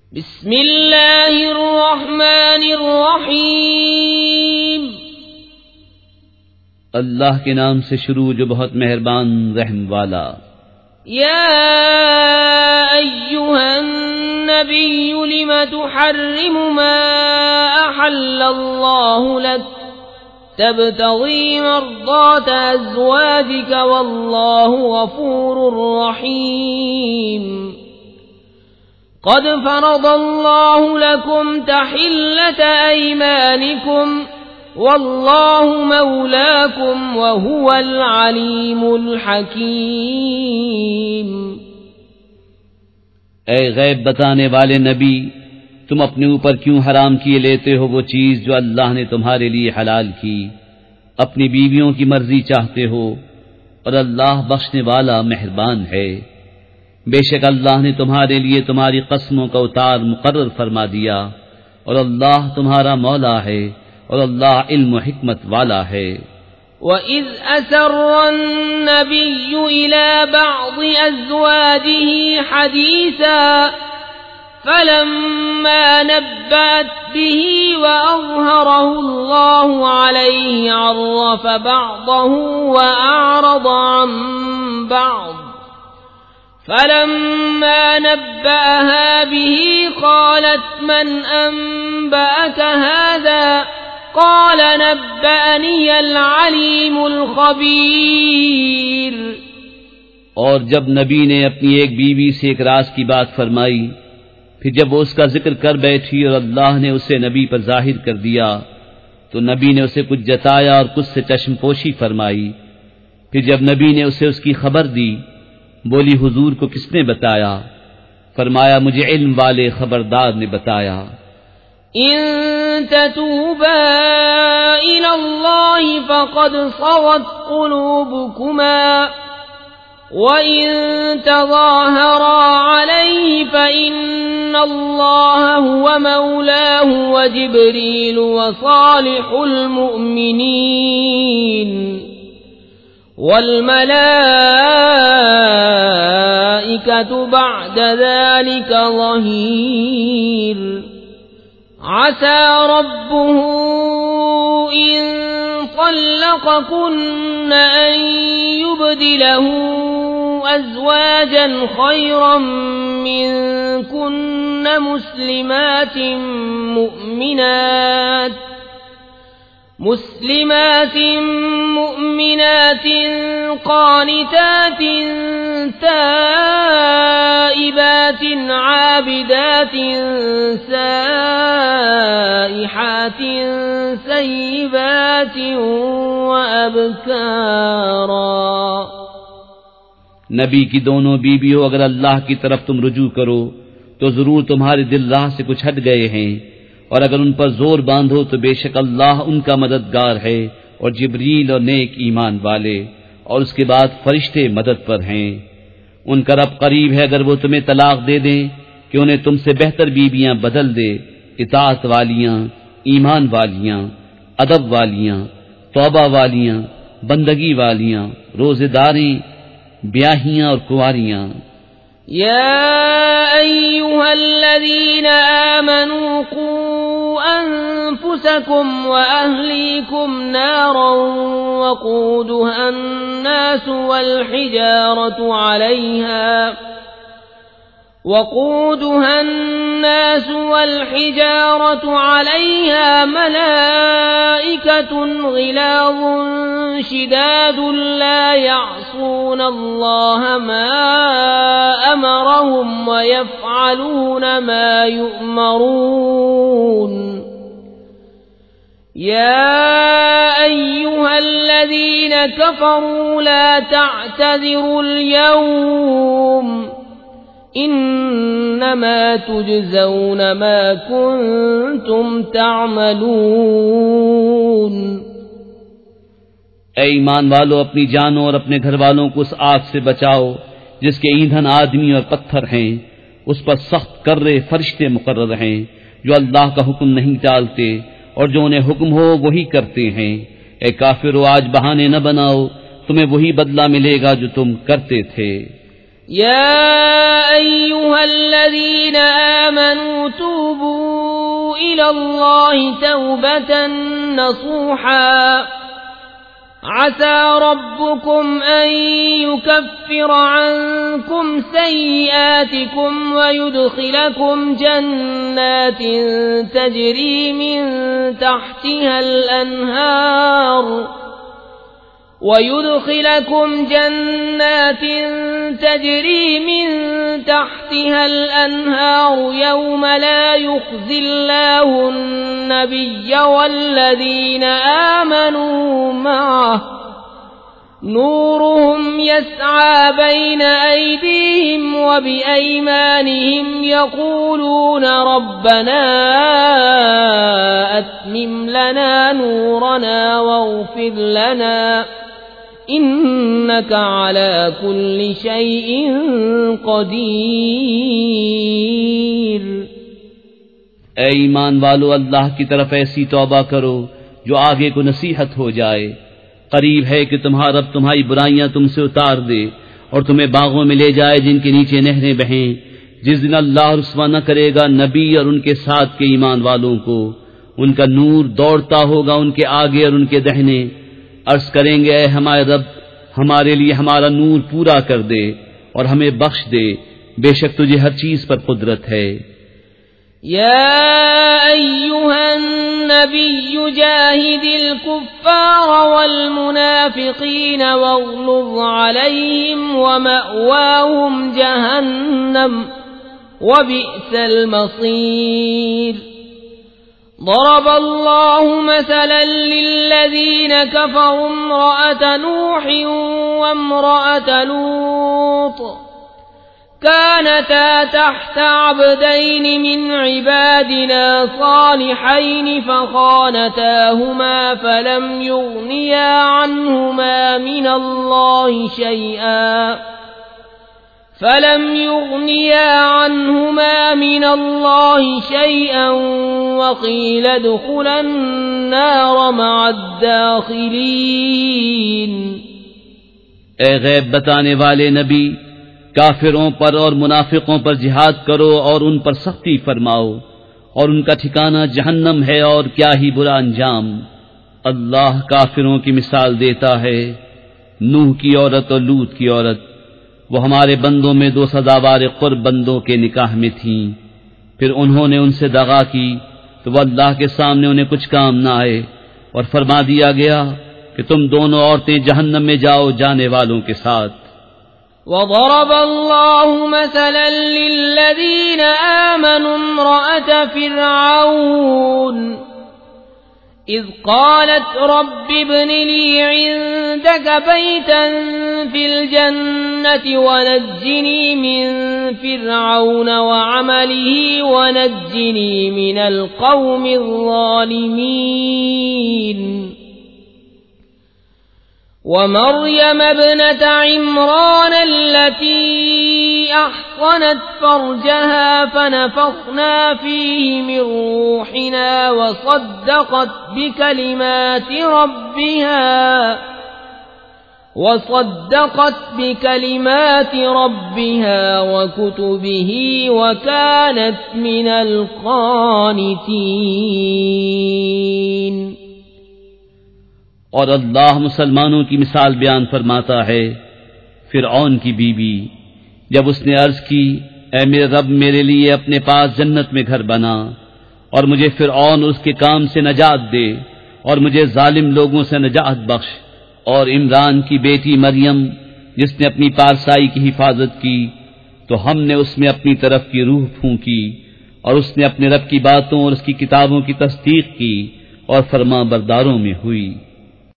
बिस्मिल्लाहिर्रहमानिर्रहीम। अल्लाह के नाम से शुरू जो बहुत मेहरबान रहम वाला। या अय्युहन नबिय्यु लिमा तुहर्रिमु मा अहल्लल्लाहु लक तबतगी मर्दात अज़वाजिक वल्लाहु गफूरुर रहीम। क़द फ़रज़ल्लाहु लकुम तहिल्लत ऐमानिकुम वल्लाहु मौलाकुम वहुवल अलीमुल हकीम। ऐ गैब बताने वाले नबी, तुम अपने ऊपर क्यों हराम किए लेते हो वो चीज जो अल्लाह ने तुम्हारे लिए हलाल की? अपनी बीवियों की मर्जी चाहते हो और अल्लाह बख्शने वाला मेहरबान है। बेशक अल्लाह ने तुम्हारे लिए तुम्हारी कसमों का उतार मुकर्रर फरमा दिया और अल्लाह तुम्हारा मौला है और अल्लाह इल्म व हिकमत वाला है। वइज़ असर्रन नबिय्यु इला बअज़ि अज़वाजिही हदीसा फलम्मा नब्बअत बिही व अज़हरहु अल्लाहु अलैहि अर्रफ़ बअज़हु व अअरज़ अन बअज़ फलम्मा नब्बअहा बिही क़ालत मन अनबअक हाज़ा क़ाल नब्बअनियल अलीमुल ख़बीर। और जब नबी ने अपनी एक बीवी से एक राज की बात फरमाई, फिर जब वो उसका जिक्र कर बैठी और अल्लाह ने उसे नबी पर जाहिर कर दिया, तो नबी ने उसे कुछ जताया और कुछ से चश्मपोशी फरमाई। फिर जब नबी ने उसे उसकी खबर दी, बोली हुजूर को किसने बताया? फरमाया मुझे इल्म वाले खबरदार ने बताया। इन ततूबा इलल्लाहि फ़क़द सग़त क़ुलूबुकुमा व इन तज़ाहरा अलैहि फ़इन्नल्लाह हुवा मौलाहु व जिब्रील व सालिहुल मुअमिनीन वल मलाइकतु बअद ज़ालिका ज़हीर। आसा रब्बुहु इन तल्लक़कुन्न अन युबदिलहु अज़वाजन खैरन मिनकुन्न मुस्लिमातिन मुमिनात क़ानितात ताइबात आबिदात साइहात सय्यिबात व अबकारा। नबी की दोनों बीवियों, अगर अल्लाह की तरफ तुम रुजू करो तो जरूर तुम्हारे दिल राह से कुछ हट गए हैं, और अगर उन पर जोर बांधो तो बेशक अल्लाह उनका मददगार है और जिब्रील और नेक ईमान वाले, और उसके बाद फरिश्ते मदद पर हैं। उनका रब करीब है अगर वो तुम्हें तलाक दे दें कि उन्हें तुमसे बेहतर बीवियां बदल दे, इताअत वालियां, ईमान वालियां, अदब वालियां, तौबा वालियां, बंदगी वालियां, रोजेदारें, ब्याहियां और कुंवारियां। या अय्युहल्लज़ीना आमनू क़ू अन्फुसकुम व अहलीकुम नारन वक़ूदुहा अन्नासु वल्हिजारतु अलैहा मलाइकतुन ग़िलाज़ुन शिदादुन ला यअसून अल्लाह मा अमरहुम व यफ़अलून मा युअमरून। या अय्युहल्लज़ीना कफ़रू ला तअतज़िरुल यौम इन्नमा तुजज़ौन मा कुन्तुम तअमलून। ऐ ईमान वालों, अपनी जानों और अपने घर वालों को उस आग से बचाओ जिसके ईंधन आदमी और पत्थर हैं। उस पर सख्त कर्रे फरिश्ते मुकर्रर हैं जो अल्लाह का हुक्म नहीं टालते और जो उन्हें हुक्म हो वही करते हैं। ऐ काफिरों, आज बहाने न बनाओ, तुम्हें वही बदला मिलेगा जो तुम करते थे। या अय्युहल्लज़ीना आमनू توبوا إلى الله توبة نصوحا عسى ربكم أن يكفر عنكم سيئاتكم ويدخلكم جنات تجري من تحتها الأنهار يوم لا يخزي الله النبي والذين آمنوا معه نورهم يسعى بين أيديهم وبأيمانهم يقولون ربنا أتمم لنا نورنا واغفر لنا إنك على كل شيء قدير۔ اے ایمان والو، اللہ کی طرف ایسی توبہ کرو جو آگے کو نصیحت ہو جائے۔ قریب ہے کہ تمہارا رب تمہاری برائیاں تم سے اتار دے اور تمہیں باغوں میں لے جائے جن کے نیچے نہریں بہیں، جس دن اللہ رسوا نہ کرے گا نبی اور ان کے ساتھ کے ایمان والوں کو۔ ان کا نور دوڑتا ہوگا ان کے آگے اور ان کے دہنے۔ عرض کریں گے اے ہمارے رب، ہمارے لیے ہمارا نور پورا کر دے اور ہمیں بخش دے، بے شک تجھے ہر چیز پر قدرت ہے۔ يا أيها النبي جاهد الكفار والمنافقين واغلظ عليهم ومأواهم جهنم وبئس المصير۔ ضرب الله مثلا للذين كفروا امرأة نوح وامرأة لوط كانتا تحت عبدين من عبادنا صالحين فخانتاهما فلم يغنيا عنهما من الله شيئا وقيل ادخلا النار مع الداخلين۔ اے غیب بتانے والے نبی، کافروں پر اور منافقوں پر جہاد کرو اور ان پر سختی فرماؤ، اور ان کا ٹھکانہ جہنم ہے اور کیا ہی برا انجام۔ اللہ کافروں کی مثال دیتا ہے، نوح کی عورت اور لوط کی عورت، وہ ہمارے بندوں میں دو سزاوار قرب بندوں کے نکاح میں تھیں، پھر انہوں نے ان سے دغا کی تو وہ اللہ کے سامنے انہیں کچھ کام نہ آئے، اور فرما دیا گیا کہ تم دونوں عورتیں جہنم میں جاؤ جانے والوں کے ساتھ۔ وضرب الله مثلا للذين آمنوا امرأة فرعون إذ قالت رب ابن لي عندك بيتا في الجنة ونجني من فرعون وعمله ونجني من القوم الظالمين۔ ومريم ابنة عمران التي أحصنت فرجها فنفخنا فيه من روحنا وصدقت بكلمات ربها وكتبه وكانت من القانتين۔ اور اللہ مسلمانوں کی مثال بیان فرماتا ہے، فرعون کی بیوی جب اس نے عرض کی اے میرے رب میرے لیے اپنے پاس جنت میں گھر بنا اور مجھے فرعون اور اس کے کام سے نجات دے اور مجھے ظالم لوگوں سے نجات بخش، اور عمران کی بیٹی مریم جس نے اپنی پارسائی کی حفاظت کی تو ہم نے اس میں اپنی طرف کی روح پھونکی اور اس نے اپنے رب کی باتوں اور اس کی کتابوں کی تصدیق کی اور فرما برداروں میں ہوئی۔